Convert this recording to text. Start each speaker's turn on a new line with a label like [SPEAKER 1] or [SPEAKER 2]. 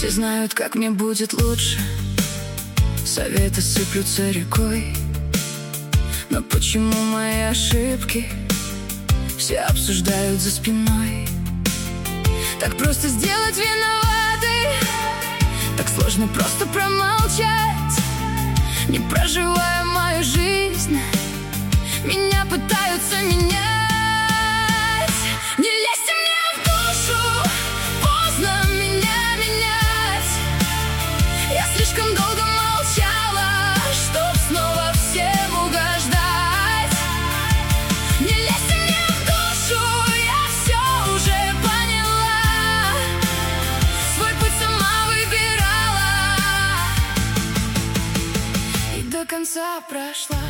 [SPEAKER 1] Все знают, как мне будет лучше, советы сыплются рекой. Но почему мои ошибки все обсуждают за спиной? Так просто сделать виноватой, так сложно просто промолчать. Не проживая мою жизнь, меня пытаются менять. Не лезьте мне в душу, поздно меня менять. Я слишком долго молчала, чтоб снова всем угождать. Не лезьте мне в душу, я все уже поняла. Свой путь сама выбирала и до конца прошла.